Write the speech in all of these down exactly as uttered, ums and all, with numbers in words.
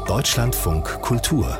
Deutschlandfunk Kultur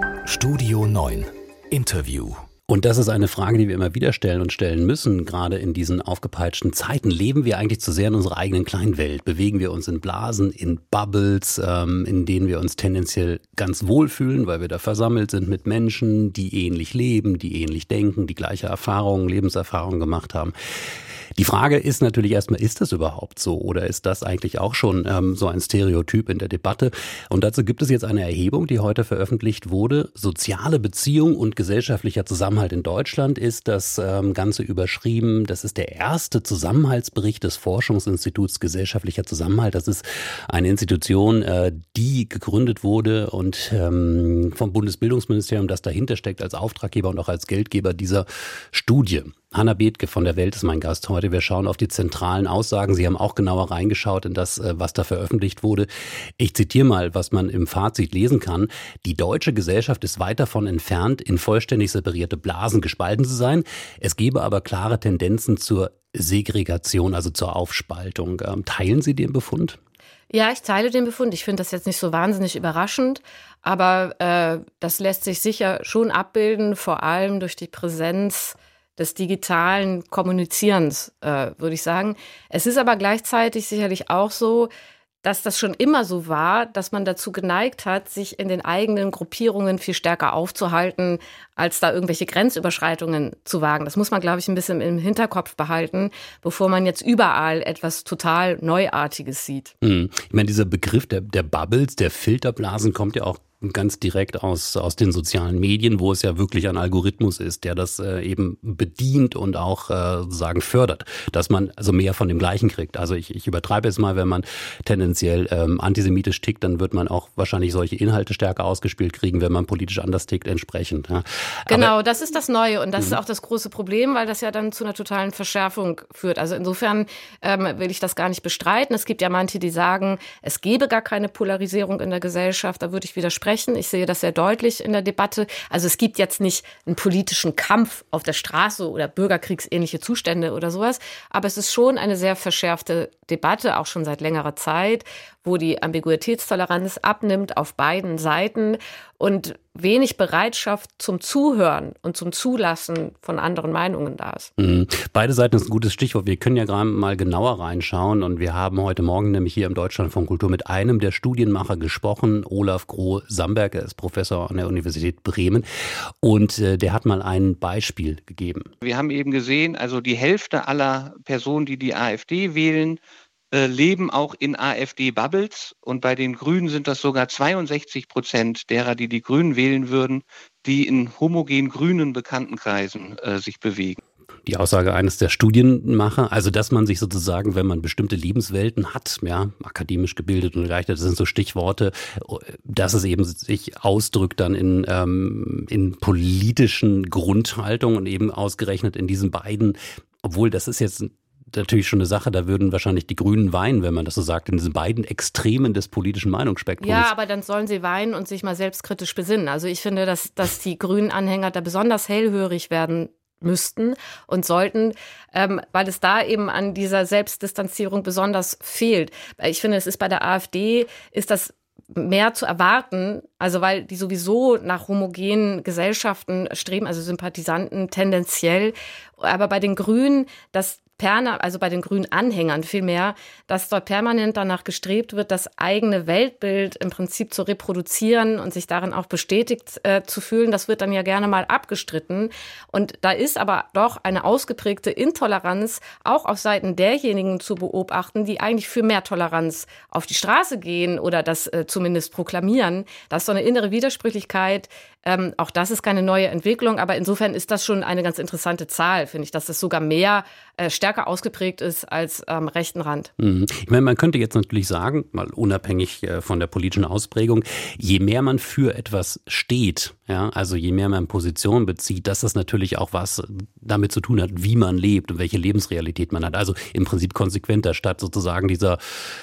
Studio neun Interview. Und das ist eine Frage, die wir immer wieder stellen und stellen müssen, gerade in diesen aufgepeitschten Zeiten. Leben wir eigentlich zu sehr in unserer eigenen kleinen Welt? Bewegen wir uns in Blasen, in Bubbles, ähm, in denen wir uns tendenziell ganz wohlfühlen, weil wir da versammelt sind mit Menschen, die ähnlich leben, die ähnlich denken, die gleiche Erfahrungen, Lebenserfahrungen gemacht haben? Die Frage ist natürlich erstmal, ist das überhaupt so oder ist das eigentlich auch schon ähm, so ein Stereotyp in der Debatte? Und dazu gibt es jetzt eine Erhebung, die heute veröffentlicht wurde. Soziale Beziehung und gesellschaftlicher Zusammenhalt in Deutschland ist das ähm, Ganze überschrieben. Das ist der erste Zusammenhaltsbericht des Forschungsinstituts Gesellschaftlicher Zusammenhalt. Das ist eine Institution, äh, die gegründet wurde und ähm, vom Bundesbildungsministerium, das dahinter steckt als Auftraggeber und auch als Geldgeber dieser Studie. Hanna Bethke von der Welt ist mein Gast heute. Wir schauen auf die zentralen Aussagen. Sie haben auch genauer reingeschaut in das, was da veröffentlicht wurde. Ich zitiere mal, was man im Fazit lesen kann. Die deutsche Gesellschaft ist weit davon entfernt, in vollständig separierte Blasen gespalten zu sein. Es gebe aber klare Tendenzen zur Segregation, also zur Aufspaltung. Teilen Sie den Befund? Ja, ich teile den Befund. Ich finde das jetzt nicht so wahnsinnig überraschend, aber äh, das lässt sich sicher schon abbilden, vor allem durch die Präsenz des digitalen Kommunizierens, äh, würde ich sagen. Es ist aber gleichzeitig sicherlich auch so, dass das schon immer so war, dass man dazu geneigt hat, sich in den eigenen Gruppierungen viel stärker aufzuhalten, als da irgendwelche Grenzüberschreitungen zu wagen. Das muss man, glaube ich, ein bisschen im Hinterkopf behalten, bevor man jetzt überall etwas total Neuartiges sieht. Hm. Ich meine, dieser Begriff der, der Bubbles, der Filterblasen kommt ja auch ganz direkt aus, aus den sozialen Medien, wo es ja wirklich ein Algorithmus ist, der das äh, eben bedient und auch äh, sozusagen fördert, dass man also mehr von dem Gleichen kriegt. Also ich, ich übertreibe jetzt mal, wenn man tendenziell ähm, antisemitisch tickt, dann wird man auch wahrscheinlich solche Inhalte stärker ausgespielt kriegen, wenn man politisch anders tickt, entsprechend. Ja. Genau, Aber, das ist das Neue und das ist auch das große Problem, weil das ja dann zu einer totalen Verschärfung führt. Also insofern ähm, will ich das gar nicht bestreiten. Es gibt ja manche, die sagen, es gebe gar keine Polarisierung in der Gesellschaft. Da würde ich widersprechen. Ich sehe das sehr deutlich in der Debatte. Also es gibt jetzt nicht einen politischen Kampf auf der Straße oder bürgerkriegsähnliche Zustände oder sowas. Aber es ist schon eine sehr verschärfte Debatte, auch schon seit längerer Zeit, wo die Ambiguitätstoleranz abnimmt auf beiden Seiten und wenig Bereitschaft zum Zuhören und zum Zulassen von anderen Meinungen da ist. Mhm. Beide Seiten ist ein gutes Stichwort. Wir können ja gerade mal genauer reinschauen und wir haben heute Morgen nämlich hier im Deutschlandfunk Kultur mit einem der Studienmacher gesprochen, Olaf Groh-Samberg, er ist Professor an der Universität Bremen und äh, der hat mal ein Beispiel gegeben. Wir haben eben gesehen, also die Hälfte aller Personen, die die AfD wählen, leben auch in AfD-Bubbles und bei den Grünen sind das sogar zweiundsechzig Prozent derer, die die Grünen wählen würden, die in homogen grünen Bekanntenkreisen äh, sich bewegen. Die Aussage eines der Studienmacher, also dass man sich sozusagen, wenn man bestimmte Lebenswelten hat, ja, akademisch gebildet und gleich, das sind so Stichworte, dass es eben sich ausdrückt dann in, ähm, in politischen Grundhaltungen und eben ausgerechnet in diesen beiden, obwohl das ist jetzt natürlich schon eine Sache, da würden wahrscheinlich die Grünen weinen, wenn man das so sagt, in diesen beiden Extremen des politischen Meinungsspektrums. Ja, aber dann sollen sie weinen und sich mal selbstkritisch besinnen. Also ich finde, dass, dass die grünen Anhänger da besonders hellhörig werden müssten und sollten, ähm, weil es da eben an dieser Selbstdistanzierung besonders fehlt. Ich finde, es ist bei der AfD, ist das mehr zu erwarten, also weil die sowieso nach homogenen Gesellschaften streben, also Sympathisanten tendenziell, aber bei den Grünen, das Perna, also bei den grünen Anhängern vielmehr, dass dort permanent danach gestrebt wird, das eigene Weltbild im Prinzip zu reproduzieren und sich darin auch bestätigt äh, zu fühlen. Das wird dann ja gerne mal abgestritten. Und da ist aber doch eine ausgeprägte Intoleranz auch auf Seiten derjenigen zu beobachten, die eigentlich für mehr Toleranz auf die Straße gehen oder das äh, zumindest proklamieren. Das ist so eine innere Widersprüchlichkeit. Ähm, auch das ist keine neue Entwicklung, aber insofern ist das schon eine ganz interessante Zahl, finde ich, dass das sogar mehr äh, stärker ausgeprägt ist als am rechten Rand. Mhm. Ich meine, man könnte jetzt natürlich sagen, mal unabhängig äh, von der politischen Ausprägung, je mehr man für etwas steht, ja, also je mehr man Position bezieht, dass das natürlich auch was damit zu tun hat, wie man lebt und welche Lebensrealität man hat. Also im Prinzip konsequenter statt sozusagen dieser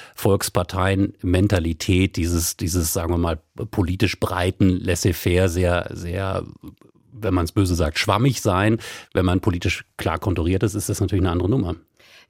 Volksparteien-Mentalität, dieses, dieses, sagen wir mal, politisch breiten Laissez-faire, sehr, sehr, wenn man es böse sagt, schwammig sein. Wenn man politisch klar konturiert ist, ist das natürlich eine andere Nummer.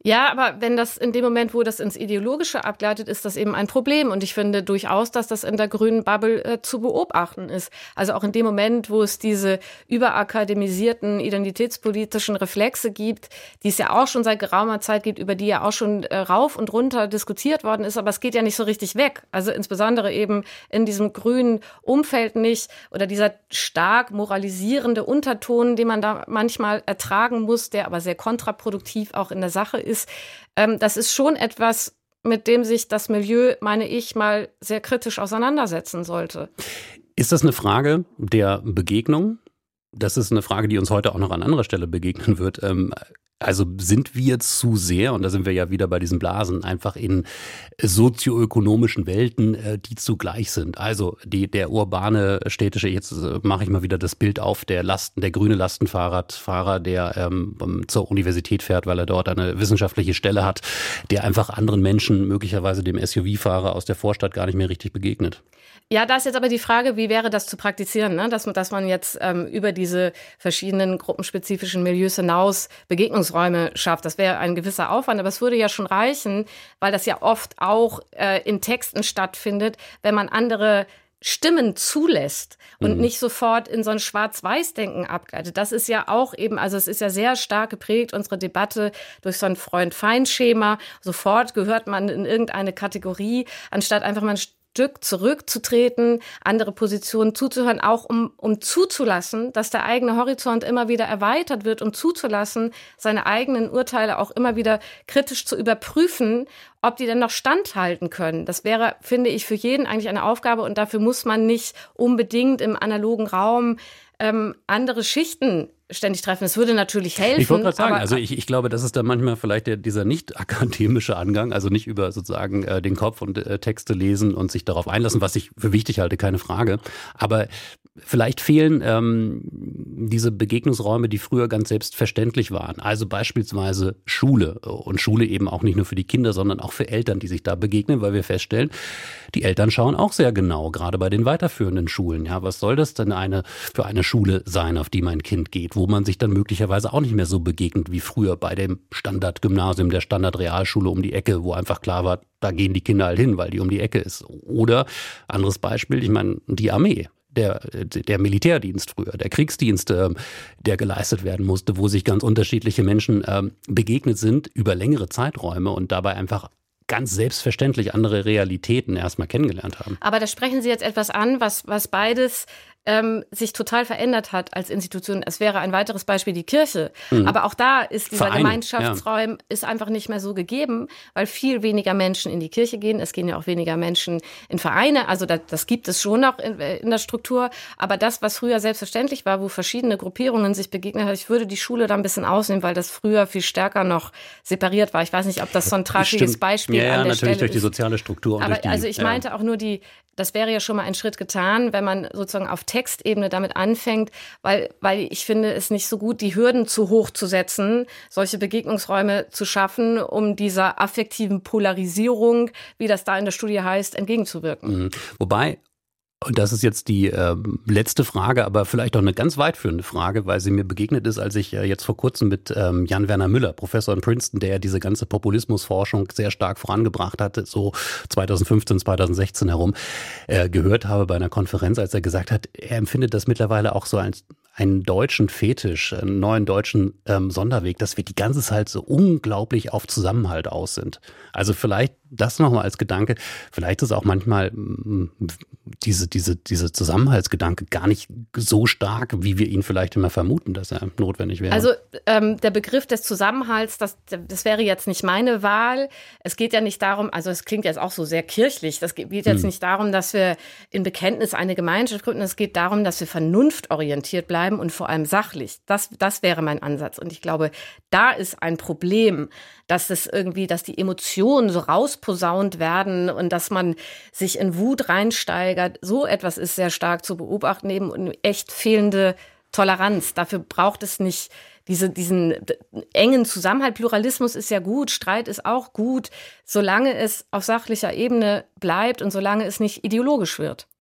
Ja, aber wenn das in dem Moment, wo das ins Ideologische abgleitet, ist das eben ein Problem. Und ich finde durchaus, dass das in der grünen Bubble äh, zu beobachten ist. Also auch in dem Moment, wo es diese überakademisierten identitätspolitischen Reflexe gibt, die es ja auch schon seit geraumer Zeit gibt, über die ja auch schon äh, rauf und runter diskutiert worden ist. Aber es geht ja nicht so richtig weg. Also insbesondere eben in diesem grünen Umfeld nicht, oder dieser stark moralisierende Unterton, den man da manchmal ertragen muss, der aber sehr kontraproduktiv auch in der Sache ist. Ist, ähm, das ist schon etwas, mit dem sich das Milieu, meine ich, mal sehr kritisch auseinandersetzen sollte. Ist das eine Frage der Begegnung? Das ist eine Frage, die uns heute auch noch an anderer Stelle begegnen wird. Ähm, also sind wir zu sehr, und da sind wir ja wieder bei diesen Blasen, einfach in sozioökonomischen Welten, äh, die zugleich sind. Also die, der urbane, städtische, jetzt äh, mache ich mal wieder das Bild auf, der Lasten, der grüne Lastenfahrradfahrer, der ähm, zur Universität fährt, weil er dort eine wissenschaftliche Stelle hat, der einfach anderen Menschen, möglicherweise dem S U V-Fahrer aus der Vorstadt, gar nicht mehr richtig begegnet. Ja, da ist jetzt aber die Frage, wie wäre das zu praktizieren, ne? dass, dass man jetzt ähm, über diese verschiedenen gruppenspezifischen Milieus hinaus Begegnungsräume schafft. Das wäre ein gewisser Aufwand, aber es würde ja schon reichen, weil das ja oft auch äh, in Texten stattfindet, wenn man andere Stimmen zulässt und mhm. nicht sofort in so ein Schwarz-Weiß-Denken abgleitet. Das ist ja auch eben, also es ist ja sehr stark geprägt, unsere Debatte, durch so ein Freund-Feind-Schema. Sofort gehört man in irgendeine Kategorie, anstatt einfach mal ein Stück zurückzutreten, andere Positionen zuzuhören, auch um, um zuzulassen, dass der eigene Horizont immer wieder erweitert wird, um zuzulassen, seine eigenen Urteile auch immer wieder kritisch zu überprüfen, ob die denn noch standhalten können. Das wäre, finde ich, für jeden eigentlich eine Aufgabe, und dafür muss man nicht unbedingt im analogen Raum ähm, andere Schichten ständig treffen. Es würde natürlich helfen. Ich wollte gerade sagen, also ich, ich glaube, das ist dann manchmal vielleicht der, dieser nicht akademische Angang, also nicht über sozusagen äh, den Kopf und äh, Texte lesen und sich darauf einlassen, was ich für wichtig halte, keine Frage. Aber vielleicht fehlen ähm, diese Begegnungsräume, die früher ganz selbstverständlich waren. Also beispielsweise Schule, und Schule eben auch nicht nur für die Kinder, sondern auch für Eltern, die sich da begegnen, weil wir feststellen, die Eltern schauen auch sehr genau, gerade bei den weiterführenden Schulen. Ja, was soll das denn eine für eine Schule sein, auf die mein Kind geht, wo man sich dann möglicherweise auch nicht mehr so begegnet wie früher bei dem Standardgymnasium, der Standardrealschule um die Ecke, wo einfach klar war, da gehen die Kinder halt hin, weil die um die Ecke ist. Oder anderes Beispiel, ich meine, die Armee. Der, der Militärdienst früher, der Kriegsdienst, äh, der geleistet werden musste, wo sich ganz unterschiedliche Menschen äh, begegnet sind über längere Zeiträume und dabei einfach ganz selbstverständlich andere Realitäten erstmal kennengelernt haben. Aber da sprechen Sie jetzt etwas an, was, was beides ähm, sich total verändert hat als Institution. Es wäre ein weiteres Beispiel die Kirche. Mhm. Aber auch da ist dieser Vereine, Gemeinschaftsraum ja. ist einfach nicht mehr so gegeben, weil viel weniger Menschen in die Kirche gehen. Es gehen ja auch weniger Menschen in Vereine. Also das, das gibt es schon noch in, in der Struktur. Aber das, was früher selbstverständlich war, wo verschiedene Gruppierungen sich begegnet haben, ich würde die Schule da ein bisschen ausnehmen, weil das früher viel stärker noch separiert war. Ich weiß nicht, ob das so ein trashiges Stimmt. Beispiel ja, ja, an der natürlich Stelle durch die ist. soziale Struktur. Und Aber durch die, also ich ja. meinte auch nur die, das wäre ja schon mal ein Schritt getan, wenn man sozusagen auf Textebene damit anfängt, weil, weil ich finde es nicht so gut, die Hürden zu hoch zu setzen, solche Begegnungsräume zu schaffen, um dieser affektiven Polarisierung, wie das da in der Studie heißt, entgegenzuwirken. Mhm. Wobei, und das ist jetzt die äh, letzte Frage, aber vielleicht auch eine ganz weitführende Frage, weil sie mir begegnet ist, als ich äh, jetzt vor kurzem mit ähm, Jan-Werner Müller, Professor in Princeton, der ja diese ganze Populismusforschung sehr stark vorangebracht hatte, so zweitausendfünfzehn, zweitausendsechzehn herum, äh, gehört habe bei einer Konferenz, als er gesagt hat, er empfindet das mittlerweile auch so als einen deutschen Fetisch, einen neuen deutschen ähm, Sonderweg, dass wir die ganze Zeit so unglaublich auf Zusammenhalt aus sind. Also vielleicht das nochmal als Gedanke, vielleicht ist auch manchmal mh, diese, diese, diese Zusammenhaltsgedanke gar nicht so stark, wie wir ihn vielleicht immer vermuten, dass er notwendig wäre. Also ähm, der Begriff des Zusammenhalts, das, das wäre jetzt nicht meine Wahl. Es geht ja nicht darum, also es klingt jetzt auch so sehr kirchlich, das geht jetzt hm. nicht darum, dass wir in Bekenntnis eine Gemeinschaft gründen, es geht darum, dass wir vernunftorientiert bleiben und vor allem sachlich. Das, das wäre mein Ansatz. Und ich glaube, da ist ein Problem, dass das irgendwie, dass die Emotionen so rausposaunt werden und dass man sich in Wut reinsteigert. So etwas ist sehr stark zu beobachten, eben und echt fehlende Toleranz. Dafür braucht es nicht diese, diesen engen Zusammenhalt. Pluralismus ist ja gut, Streit ist auch gut, solange es auf sachlicher Ebene bleibt und solange es nicht ideologisch wird.